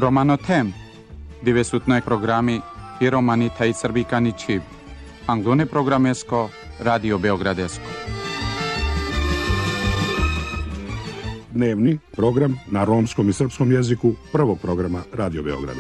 Romanotem, divesutnoj programi i romanita i srbikani čib. Anglone programesko, Radio Beogradesko. Dnevni program na romskom i srpskom jeziku prvog programa Radio Beograda.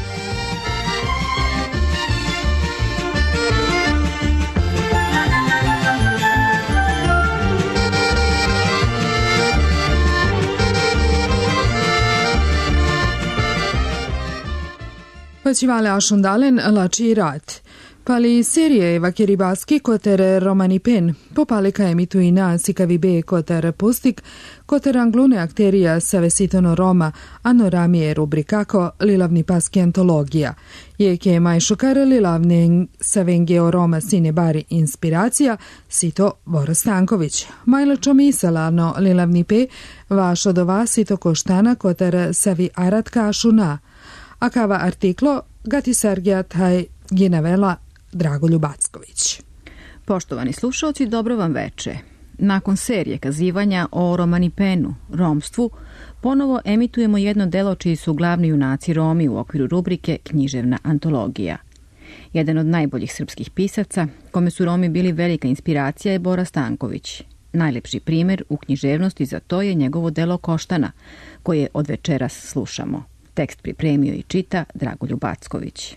Festival Ashundalen lači rat. Pali serije vakiribaski koter Romanipen, popalika emituina sikavibe koter pustik, koter anglune akterija savesitono Roma, ano ramije rubrikako lilavni paski antologija. Jeke majšukar lilavne savengeo Roma sine bari inspiracija, sito Bora Stanković. Majlačo misalano lilavni pe, vašo do vas sito koštana koter savi aratka ašuna. Akava artiklo gati Sergija taj ginavela Dragoljub Backović. Poštovani slušalci, dobro vam veče. Nakon serije kazivanja o Romanipenu, romstvu, ponovo emitujemo jedno delo čiji su glavni junaci Romi u okviru rubrike Književna antologija. Jedan od najboljih srpskih pisaca, kome su Romi bili velika inspiracija, je Bora Stanković. Najlepši primjer u književnosti za to je njegovo delo Koštana, koje od večeras slušamo. Tekst pripremio i čita Dragoljub Backović.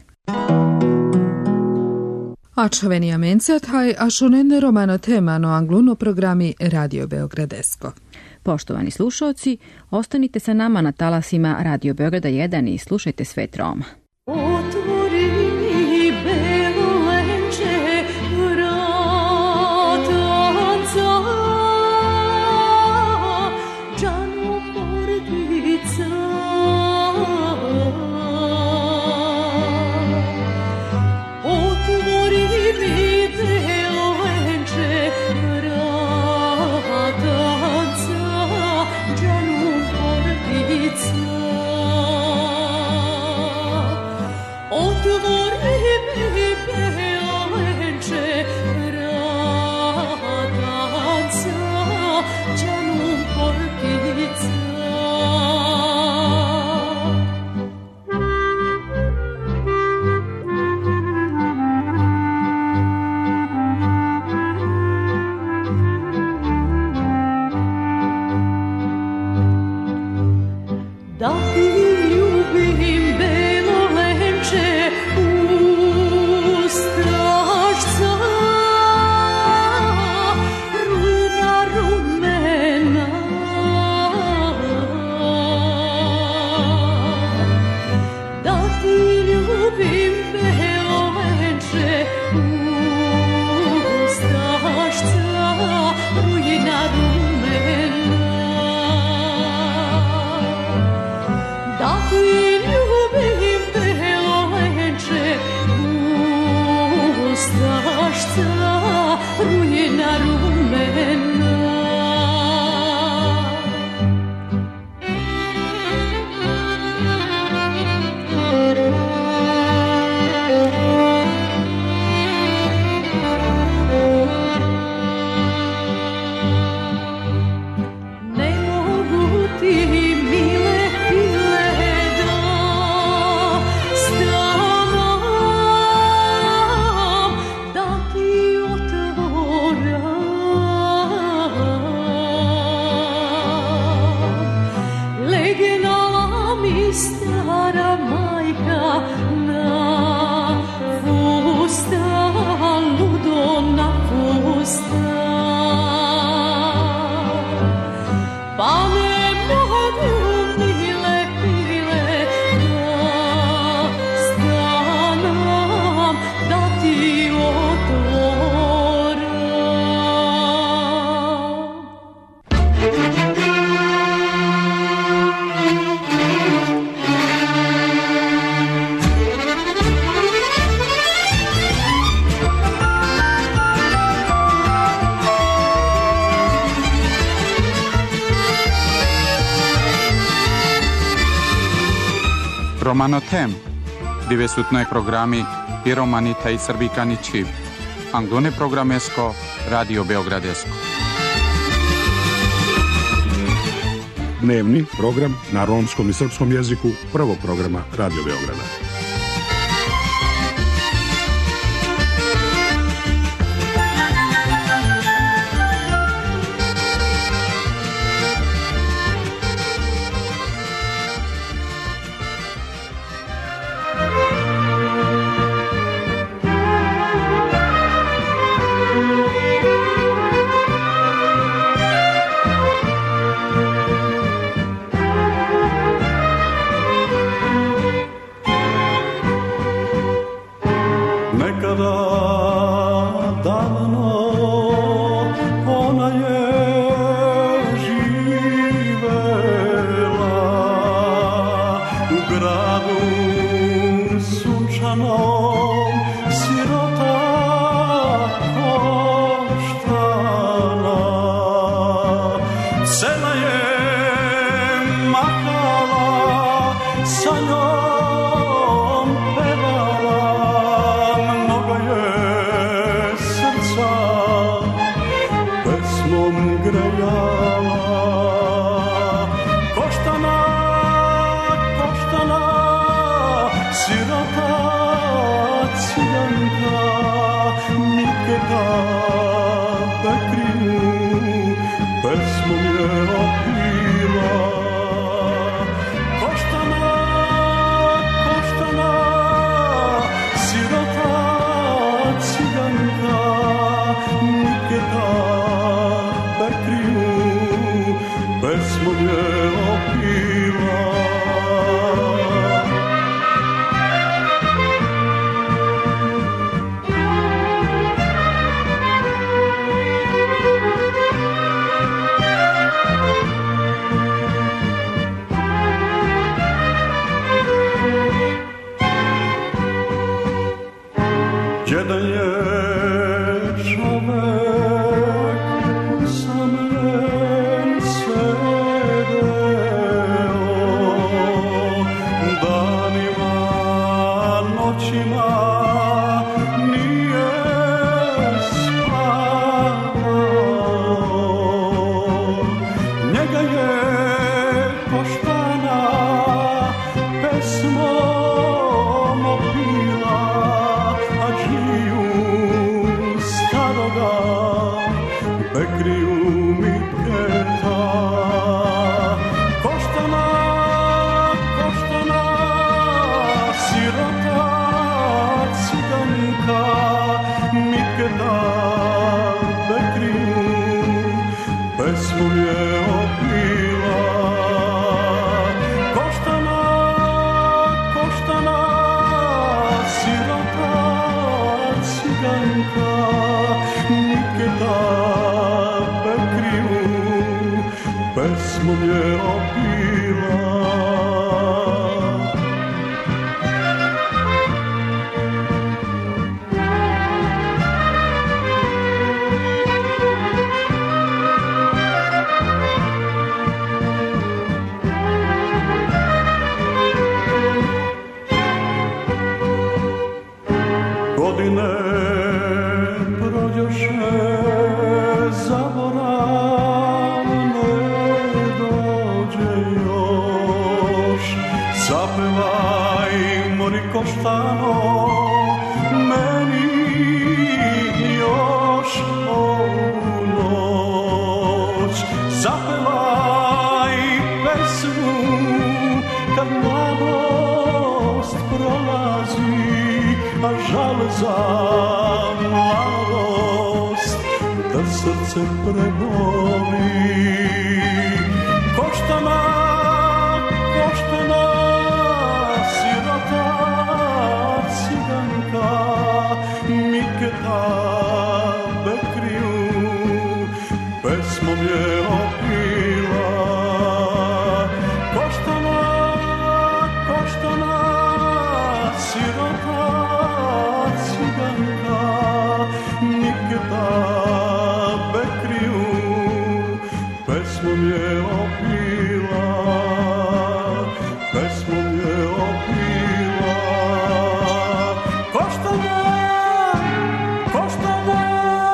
Ačaveni mencet haj ašunen romano temano angluno programi Radio Beogradesko. Poštovani slušalci, ostanite sa nama na talasima Radio Beograda 1 i slušajte Svet Roma. Romanotem, divesutnoj programi i romanita i srbikani čib. Anglone programesko, Radio Beogradesko. dnevni program na romskom i srpskom jeziku prvog programa Radio Beograda.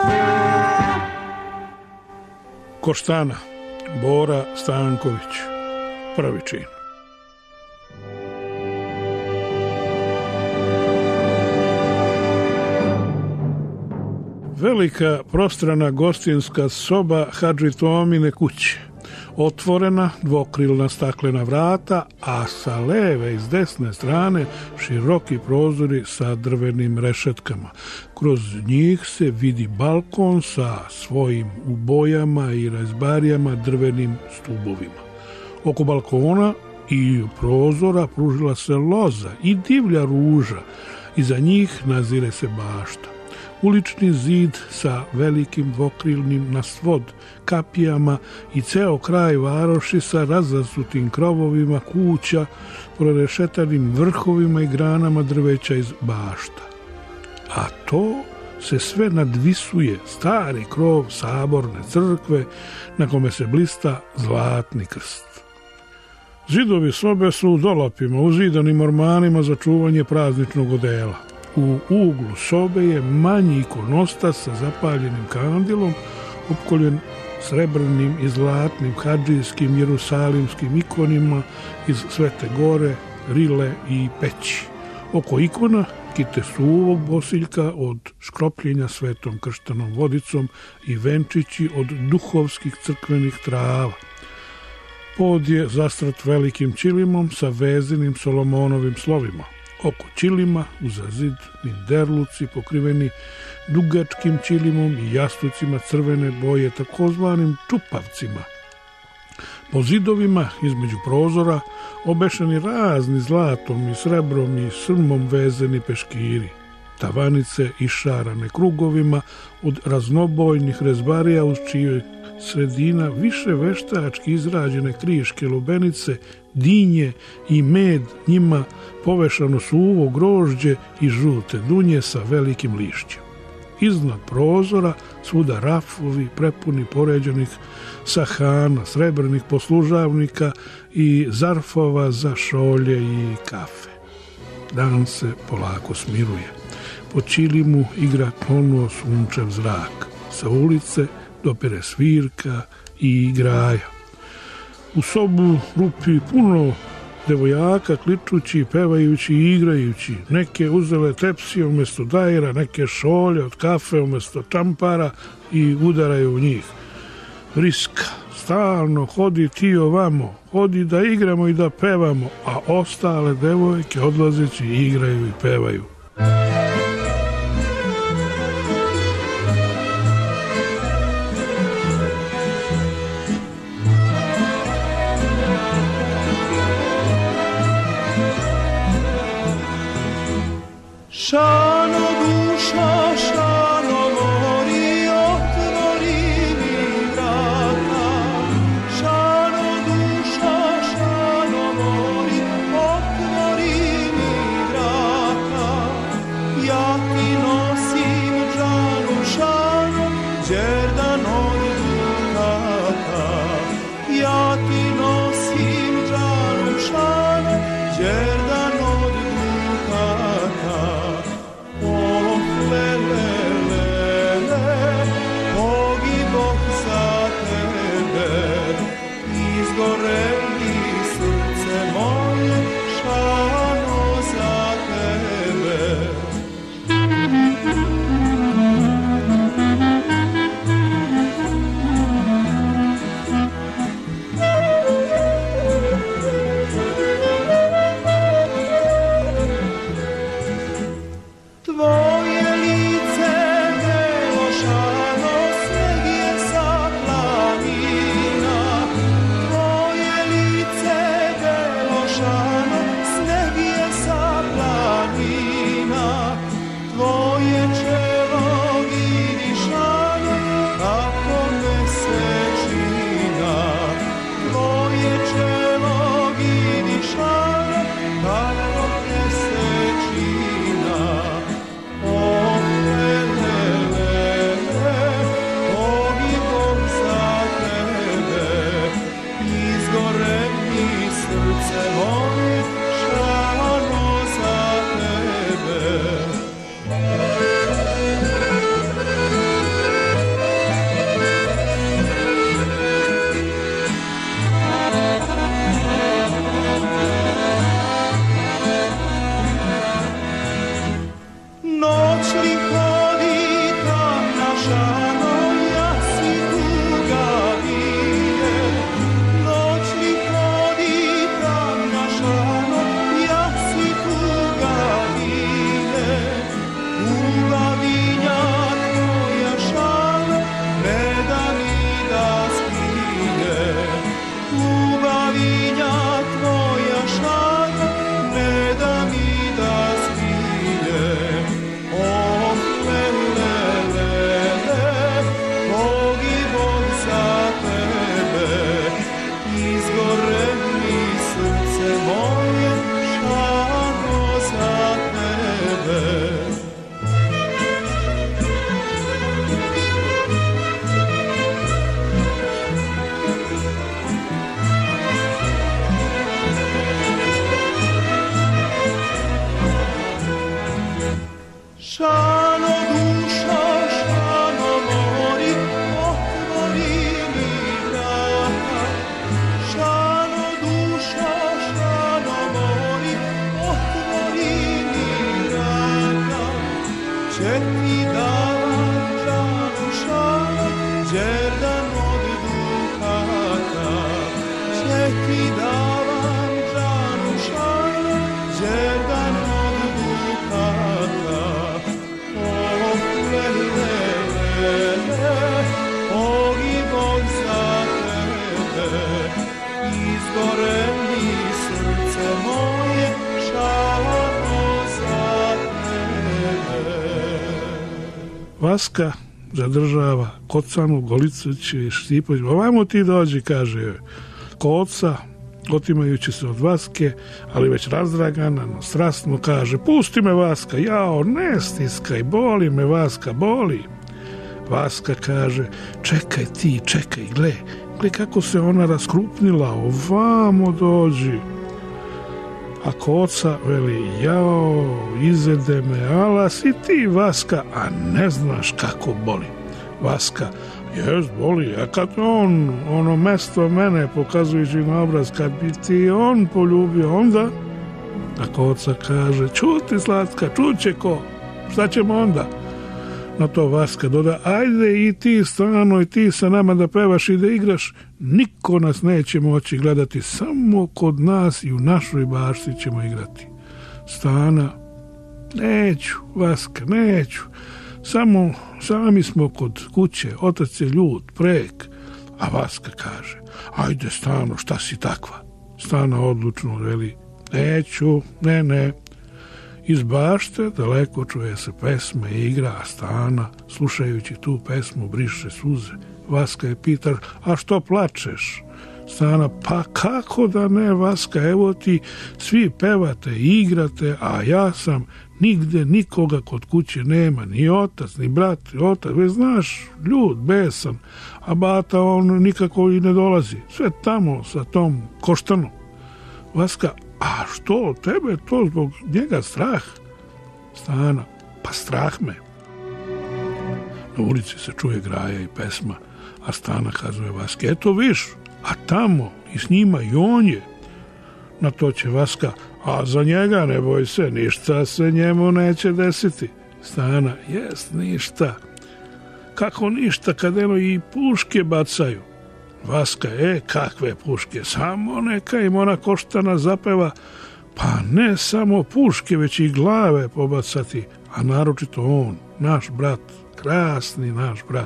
Koštana, Bora Stanković. prvi čin. Velika prostrana gostinska soba Hadži Tomine kuće. Otvorena dvokrilna staklena vrata, a sa leve i s desne strane široki prozori sa drvenim rešetkama. Kroz njih se vidi balkon sa svojim ubojama i rezbarijama drvenim stubovima. Oko balkona i prozora pružila se loza i divlja ruža. Iza njih nazire se bašta. Ulični zid sa velikim dvokrilnim na svod kapijama i ceo kraj varoši sa razasutim krovovima kuća, prorešetanim vrhovima i granama drveća iz bašta. A to se sve nadvisuje stari krov saborne crkve na kome se blista zlatni krst. Zidovi sobe su u dolapima, uzidanim ormanima za čuvanje prazničnog odela. U uglu sobe je manji ikonostas sa zapaljenim kandilom, opkoljen srebrnim i zlatnim hadžijskim jerusalimskim ikonima iz Svete Gore, Rile i Peći. Oko ikona kite suvog bosiljka od škropljenja svetom krštanom vodicom i venčići od duhovskih crkvenih trava. Pod je zastrat velikim čilimom sa vezenim Solomonovim slovima. Oko čilima uza zid ninderluci pokriveni dugačkim čilimom i jastucima crvene boje, takozvanim čupavcima. Po zidovima između prozora obešeni razni zlatom i srebrom i srmom vezeni peškiri. Tavanice išarane krugovima od raznobojnih rezbarija uz čijoj sredina više veštački izrađene kriške lubenice, dinje i med, njima povešano suvo grožđe i žute dunje sa velikim lišćem. Iznad prozora svuda rafovi prepuni poređenih sahana, srebrnih poslužavnika i zarfova za šolje i kafe. Dan se polako smiruje. Po čilimu igra tonuo sunčev zrak. Sa ulice dopire svirka i graja. U sobu rupi puno devojaka kličući, pevajući i igrajući. Neke uzele tepsije umjesto dajera, neke šolje od kafe umjesto čampara i udaraju u njih. Vriska, stalno hodi ti ovamo, hodi da igramo i da pevamo, a ostale devojke odlazeći igraju i pevaju. Šano duša, šano mori, otvori mi vrata. Šano duša, šano mori, otvori mi vrata. Ja ti nosim džanu šano, đerdan od dukata. Ja ti nosim džanu šano, đerdan od dukata. davam Đanuša, jedan od dukata. Oh, lele, pogibom za tebe, izgore mi srce moje, Šano za tebe. Vaska zadržava Kocanu, Golicević i Štipović. Ovamo ti dođi, kaže joj. Koca, otimajući se od Vaske, ali već razdragana, no strastno kaže: pusti me, Vaska, jao, ne stiskaj, boli me, Vaska, boli. Vaska kaže: čekaj ti, čekaj, gle kako se ona raskrupnila, ovamo dođi. A Koca veli: jao, izede me, ala si ti, Vaska, a ne znaš kako boli. Vaska: jes, boli, a kad on, ono mesto mene, pokazujući na obraz, kad bi ti on poljubio, onda? A Koca kaže: čuti, slatka, čuće ko, šta ćemo onda? Na to Vaska doda: ajde i ti, Stano, i ti sa nama da pevaš i da igraš, niko nas neće moći gledati, samo kod nas i u našoj bašti ćemo igrati. Stana: neću, Vaska, neću, sami smo kod kuće, otac je ljut, prek. A Vaska kaže: ajde, Stano, šta si takva? Stana odlučno veli: neću, ne. Iz bašte daleko čuje se pesma i igra, a Stana, slušajući tu pesmu, briše suze. Vaska je pita: a što plačeš? Stana: pa kako da ne, Vaska, evo ti, svi pevate i igrate, a ja sam nigde, nikoga kod kuće nema, ni otac, ni brat, otac, već znaš, ljud, besan, a bata on nikako i ne dolazi, sve tamo sa tom Koštanom. Vaska: a što, tebe to zbog njega strah? Stana: pa strah me. Na ulici se čuje graja i pesma, a Stana kazuje Vaske: eto viš, a tamo i s njima i on je. Na to će Vaska: a za njega ne boj se, ništa se njemu neće desiti. Stana: jest, ništa. Kako ništa, kad eno i puške bacaju? Vaska: kakve puške, samo neka im ona Koštana zapeva, pa ne samo puške, već i glave pobacati, a naročito on, naš brat, krasni naš brat.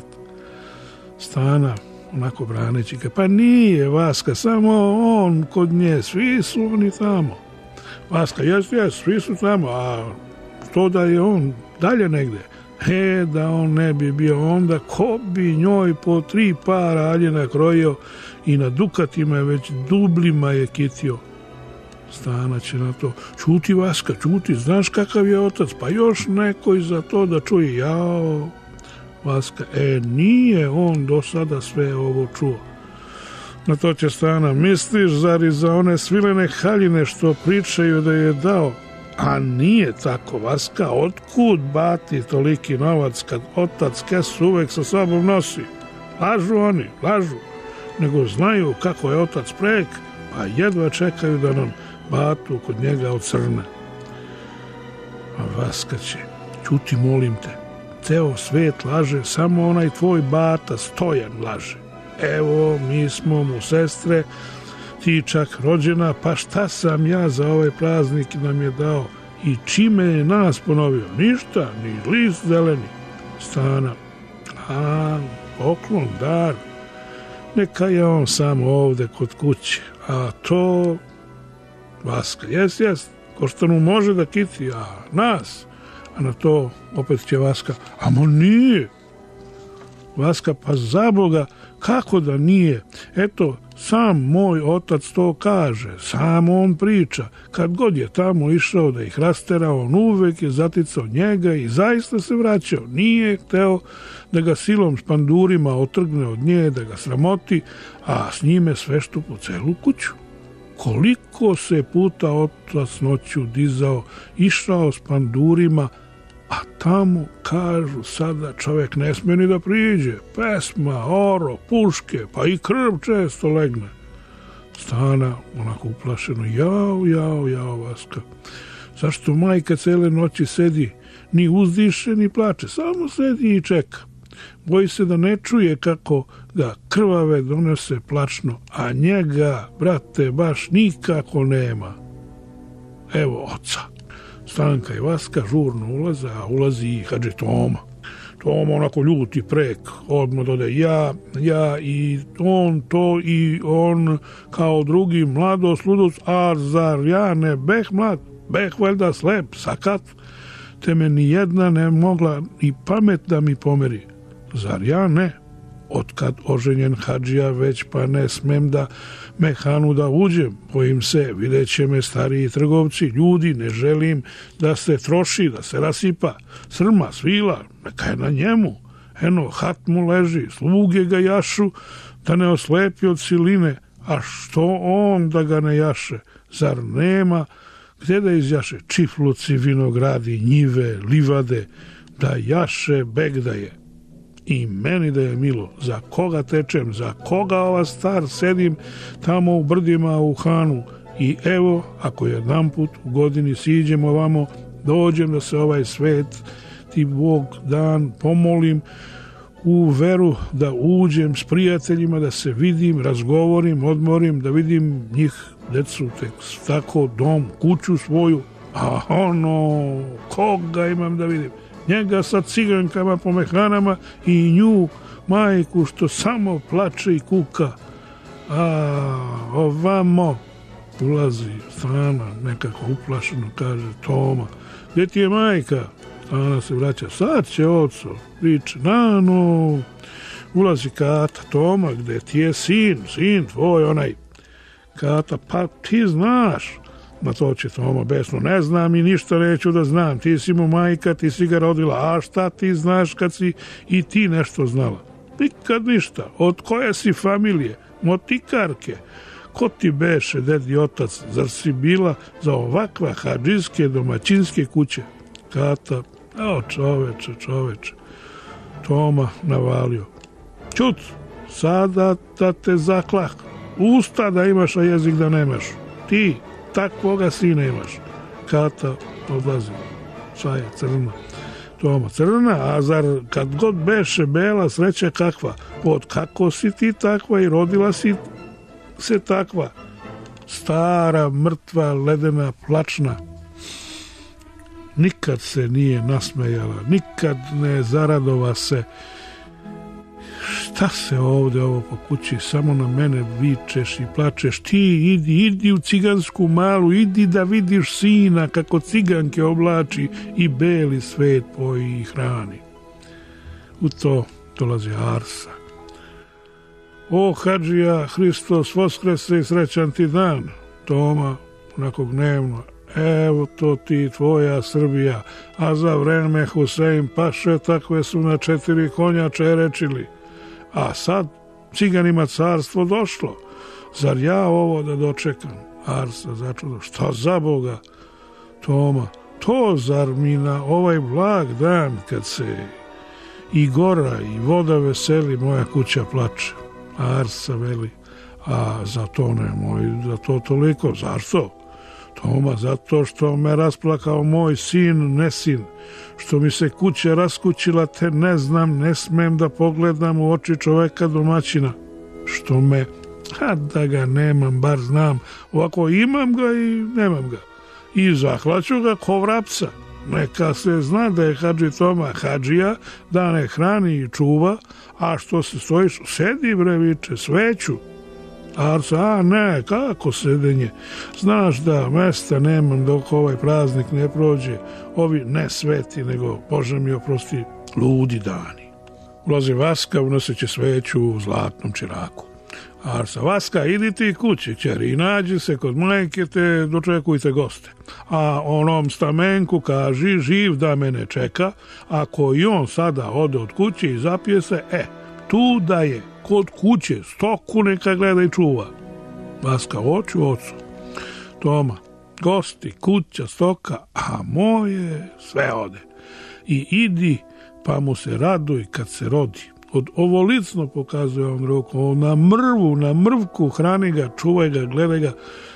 Stana, onako braneći ga: pa nije, Vaska, samo on kod nje, svi su oni tamo. Vaska: jes, svi su tamo, a to da je on dalje negde? Da on ne bi bio, onda ko bi njoj po 3 para aljena krojio i na dukatima je već dublima je kitio. Stana će na to: čuti, Vaska, čuti, znaš kakav je otac, pa još neko i za to da čuje. Jao. Vaska: nije on do sada sve ovo čuo. Na to će Stana: misliš, zar i za one svilene haljine što pričaju da je dao? A nije tako, Vaska, otkud bati toliki novac kad otac kesu uvek sa sobom nosi? Lažu oni, lažu, nego znaju kako je otac prek, pa jedva čekaju da nam batu kod njega ocrne. A Vaska će: čuti, molim te, ceo svet laže, samo onaj tvoj bata Stojan laže. Evo, mi smo mu sestre, ti čak rođena, pa šta sam ja za ovaj praznik nam je dao i čime je nas ponovio? Ništa, ni list zeleni. Stana: a, poklon, dar, neka je on sam ovde kod kuće, a to... Vaska: jes, Koštanu može da kiti, a nas? A na to opet će Vaska: amo nije. Vaska: pa za Boga, kako da nije? Eto, sam moj otac to kaže, sam on priča. Kad god je tamo išao da ih rastera, on uvek je zaticao njega i zaista se vraćao. Nije hteo da ga silom špandurima otrgne od nje, da ga sramoti, a s njime sveštu po celu kuću. Koliko se puta otac noću dizao, išao s pandurima, a tamo, kažu, sada čovjek ne sme ni da priđe. Pesma, oro, puške, pa i krv često legne. Stana, onako uplašeno: jao, Vaska, zašto majka cele noći sedi, ni uzdiše, ni plače, samo sedi i čeka. Boji se da ne čuje kako ga krvave donese plačno, a njega, brate, baš nikako nema. Evo oca. Stanka i Vaska žurno ulaze, a ulazi i Hadži Toma. Toma onako ljuti prek, odmah dode ja i on to i on kao drugi mladost, ludost, a zar ja ne beh mlad, beh valjda slep, sakat, te me ni jedna ne mogla ni pamet da mi pomeri. Zar ja ne? Otkad oženjen Hadžija već pa ne smem da mehanu da uđem, bojim se, videće me stariji trgovci, ljudi, ne želim da se troši, da se rasipa, srma, svila, neka je na njemu, eno, hat mu leži, sluge ga jašu, da ne oslepi od siline, a što on da ga ne jaše, zar nema gde da izjaše, čifluci, vinogradi, njive, livade, da jaše begdaje. I meni da je milo, za koga tečem, za koga ova star sedim tamo u brdima u Hanu i evo, ako jedanput u godini siđemo ovamo, dođem da se ovaj svet ti Bog dan pomolim u veru, da uđem s prijateljima, da se vidim, razgovorim, odmorim, da vidim njih, decu, tek tako, dom, kuću svoju, a ono, koga imam da vidim? Njega sa cigankama po mehanama i nju, majku, što samo plače i kuka. A ovamo ulazi Stana, nekako uplašeno, kaže Toma, gdje ti je majka? Stana se vraća, sad će oco, viče, Nano. Ulazi Kata, Toma, gdje ti je sin tvoj onaj? Kata, pa ti znaš. Na to će Toma besno, ne znam i ništa neću da znam, ti si mu majka, ti si ga rodila, a šta ti znaš kad si i ti nešto znala? Nikad ništa, od koje si familije, motikarke, ko ti beše, dedi otac, zar si bila za ovakva hadžijske domaćinske kuće? Kata, o čoveče, Toma navalio, čut, sada da te zaklah, usta da imaš, a jezik da nemaš, ti, takvoga sina imaš. Kata odlazi. Sva je crna. Toma, crna, a zar kad god beše bela, sreća kakva? Od kako si ti takva i rodila si se takva? Stara, mrtva, ledena, plačna. Nikad se nije nasmejala, nikad ne zaradova se. Šta se ovde ovo po kući, samo na mene vičeš i plačeš, ti idi u cigansku malu, idi da vidiš sina kako ciganke oblači i beli svet poji i hrani. U to dolazi Arsa. O Hadžija, Hristos voskrese i srećan ti dan. Toma, onako gnevno, evo to ti tvoja Srbija, a za vreme Husein paše takve su na 4 konja čerečili. A sad ciganima carstvo došlo. Zar ja ovo da dočekam? Arsa začudo. Šta za Boga? Toma. To zar mi na ovaj blag dan kad se i gora i voda veseli, moja kuća plače. Arsa veli. A za to nemoj, za to toliko. Zašto? Toma, zato što me rasplakao moj sin, ne sin. Što mi se kuća raskućila, te ne znam, ne smem da pogledam u oči čoveka domaćina. Što me, a da ga nemam, bar znam, ovako imam ga i nemam ga. I zahlaću ga ko vrapca. Neka se zna da je Hadži Toma Hadžija, da ne hrani i čuva, a što se stojiš, sedi bre viče, sveću. Arsa, a ne, kako sedenje? Znaš da mesta nemam dok ovaj praznik ne prođe. Ovi ne sveti, nego, Bože mi oprosti, ludi dani. Ulazi Vaska, unoseći sveću u zlatnom čiraku. Arsa, Vaska, idi ti kući, kćeri, i nađi se kod majke, te dočekujte goste. A onom stamenku kaži, živ da mene čeka, ako i on sada ode od kuće i zapije se, tu da je, kod kuće, stoku neka gleda i čuva. Vaska, oću ocu. Toma, gosti, kuća, stoka, a moje sve ode. I idi, pa mu se raduj kad se rodi. Od ovolicno pokazuje on ruku, na mrvu, na mrvku, hrani ga, čuvaj ga, gledaj ga.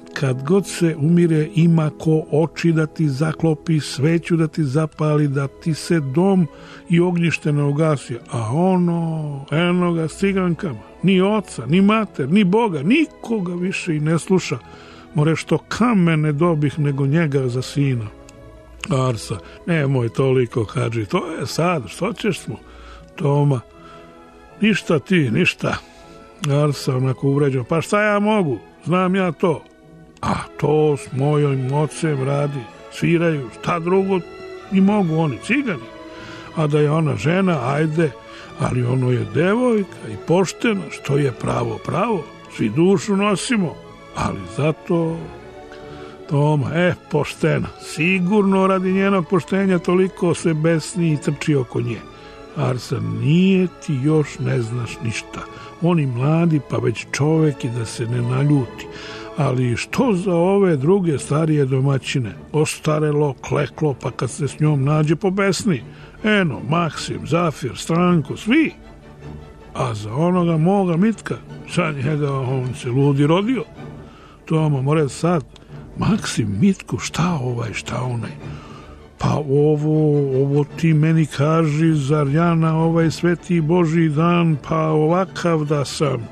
kad god se umire ima ko oči da ti zaklopi, sveću da ti zapali, da ti se dom i ognjište ne ugasi. A eno ga s cigankama, ni oca, ni mater, ni Boga, nikoga više i ne sluša. More što kamene dobih nego njega za sina. Arsa, nemoj toliko, Hadži, to je sad, što ćeš mu? Toma, ništa ti, ništa. Arsa onako uvređen, pa šta ja mogu, znam ja to. A to s mojim ocem radi, sviraju, šta drugo i mogu oni, cigani. A da je ona žena, ajde, ali ono je devojka i poštena, što je pravo, svi dušu nosimo, ali zato... Toma, poštena, sigurno radi njenog poštenja toliko se besni i trči oko nje. Arsa, nije ti još ne znaš ništa, oni mladi pa već čovek i da se ne naljuti. Ali što za ove druge starije domaćine? Ostarelo, kleklo, pa kad se s njom nađe pobesni. Eno, Maksim, Zafir, Stranko, svi. A za onoga moga Mitka, za njega on se ludi rodio. Toma, more sad, Maksim, Mitko, šta ovaj, šta onaj? Pa ovo ti meni kaži, zar ja na ovaj sveti Božji dan, pa ovakav da sam.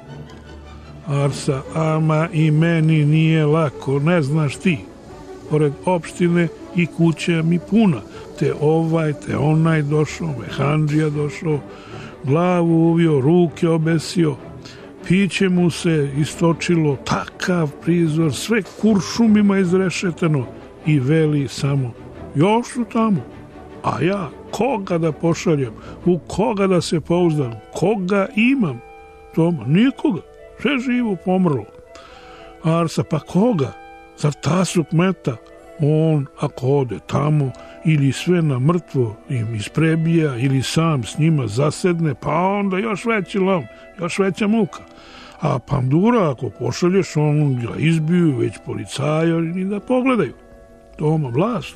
Arsa, ama i meni nije lako, ne znaš ti. Pored opštine i kuća mi puna, te ovaj, te onaj došao, mehandžija došao, glavu uvio, ruke obesio, piće mu se istočilo, takav prizor, sve kuršumima izrešeteno i veli samo, još su tamo, a ja koga da pošaljem, u koga da se pouzdam, koga imam? Toma, nikoga, sve živo pomrlo. Arsa, pa koga? Zar tasu kmeta? On, ako ode tamo, ili sve na mrtvo im isprebija, ili sam s njima zasedne, pa onda još veći lom, još veća muka. A pandura, ako pošalješ, on ga izbiju, već policajari da pogledaju. Toma, vlast.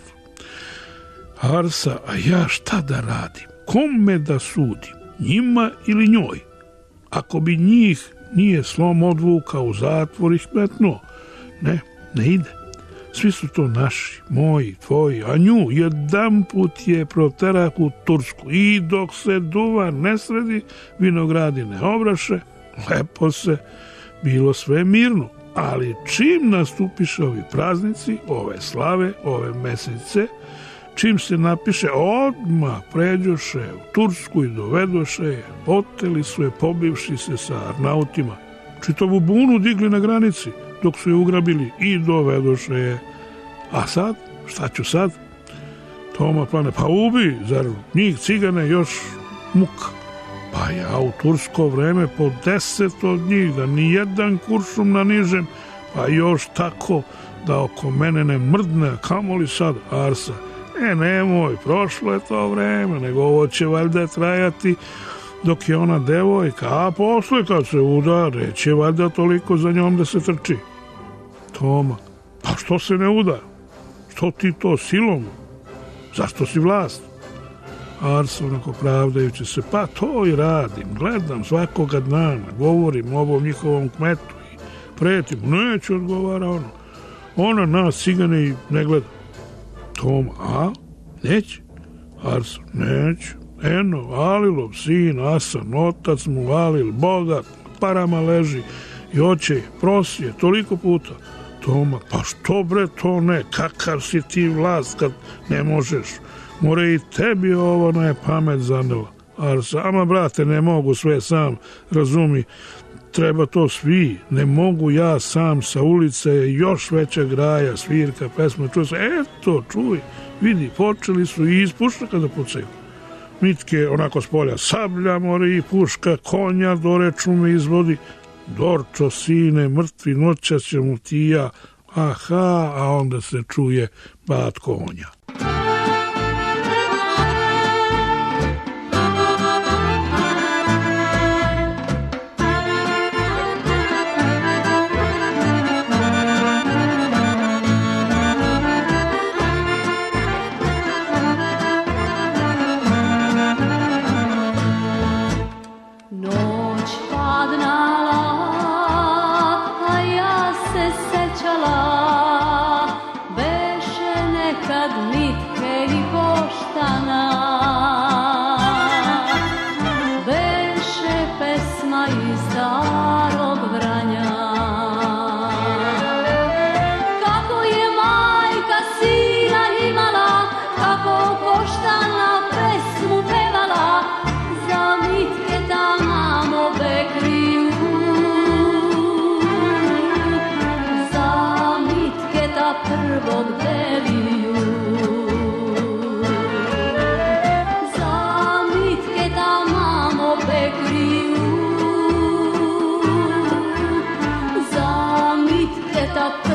Arsa, a ja šta da radim? Kome da sudim? Njima ili njoj? Ako bi njih nije slom odvukao u zatvor ih metnuo. Ne ide. Svi su to naši, moji, tvoji, a nju jedan put je proterak u Tursku i dok se duvan ne sredi, vinogradi ne obraše, lepo se, bilo sve mirno. Ali čim nastupiše ovi praznici, ove slave, ove mesece, čim se napiše, odmah pređoše u Tursku i dovedoše je, oteli su je pobivši se sa Arnautima. Čitavu bunu digli na granici, dok su je ugrabili i dovedoše je. A sad, šta ću sad? Toma plane, pa ubi, zar njih cigane još muka? Pa ja u tursko vreme po 10 od njih, da ni jedan kuršum nanižem, pa još tako da oko mene ne mrdne, a kamoli sad, Arsa. Nemoj, prošlo je to vreme, nego ovo će valjda trajati dok je ona devojka, a posle kad se uda, neće valjda toliko za njom da se trči. Toma, pa što se ne uda? Što ti to silom? Zašto si vlast? Arsa onako pravdajući se, pa to i radim, gledam svakoga dana, govorim o ovom njihovom kmetu i pretim, neću, odgovara ono. Ona nas cigane i ne gleda. Toma, a? Neće? Arsa, neću. Eno, Alilov sin, Asan, otac mu Alil, bogat, parama leži i hoće, prosi je toliko puta. Toma, pa što bre to ne, kakav si ti vlast kad ne možeš? More i tebi ovo ne pamet zanela. Arsa, ama brate, ne mogu sve sam, razumi, treba to svi, ne mogu ja sam sa ulice, još veća graja, svirka, pesma, čuje se, eto, čuj, vidi, počeli su i iz pušaka da pucaju. Mitke onako s polja, sablja, more i puška, konja do rečume izvodi, Dorčo, sine, mrtvi, noćas će mu ti ja, aha, a onda se čuje pad konja. Noć padnala, a ja se sećala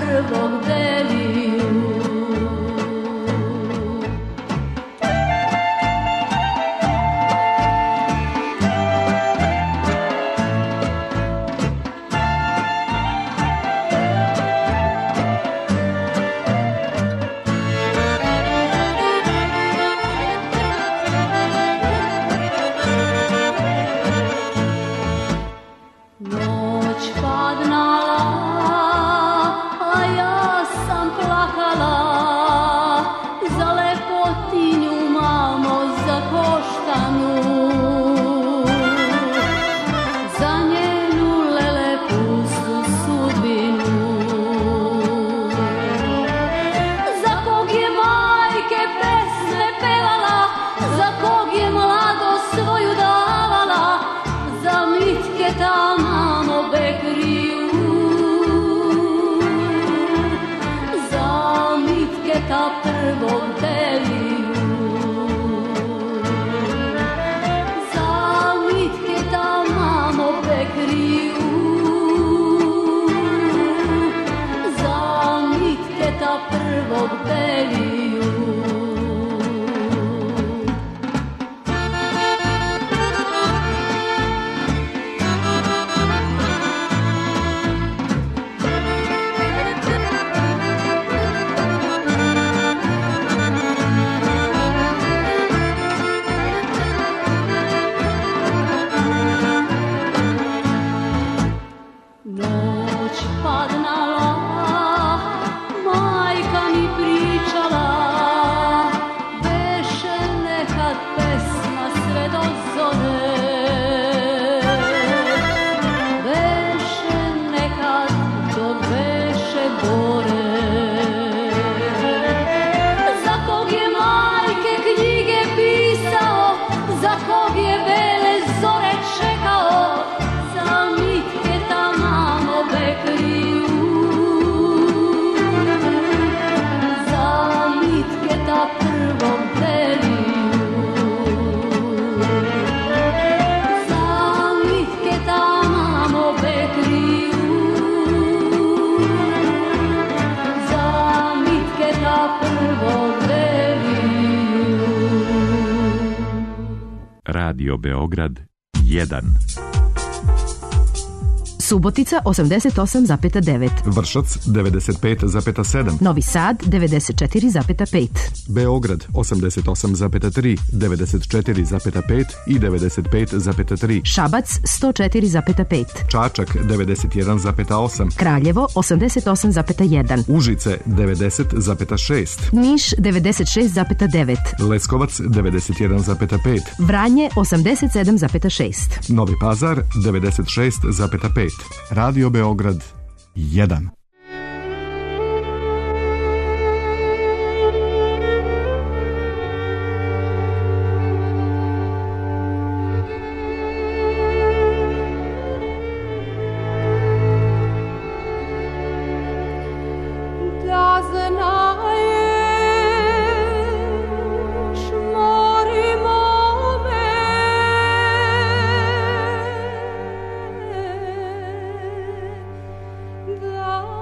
prvog deliju. Radio Beograd 1. Subotica 88,9. Vršac 95,7. Novi Sad 94,5. Beograd 88,3, 94,5 i 95,3. Šabac 104,5. Čačak 91,8. Kraljevo 88,1. Užice 90,6. Niš 96,9. Leskovac 91,5. Vranje 87,6. Novi Pazar 96,5. Radio Beograd 1. Da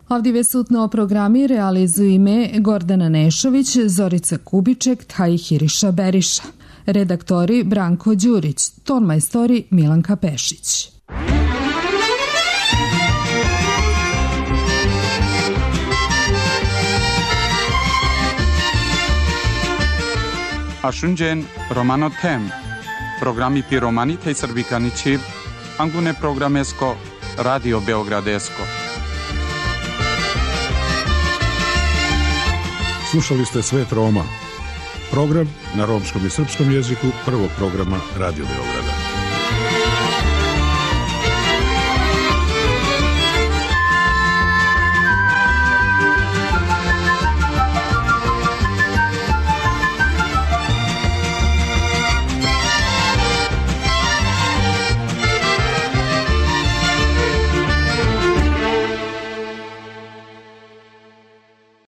Ovdje sutno programi realizuju ime Gordana Nešović, Zorica Kubiček, Hiriša Beriša. Redaktori Branko Đurić, tonmajstori Milanka Pešić. Ashunjen Romano Tem, programi pi Romani tej Srbikani Čib, Angune programesko, Radio Beogradesko. Slušali ste Svet Roma, program na romskom i srpskom jeziku prvog programa Radio Beograda.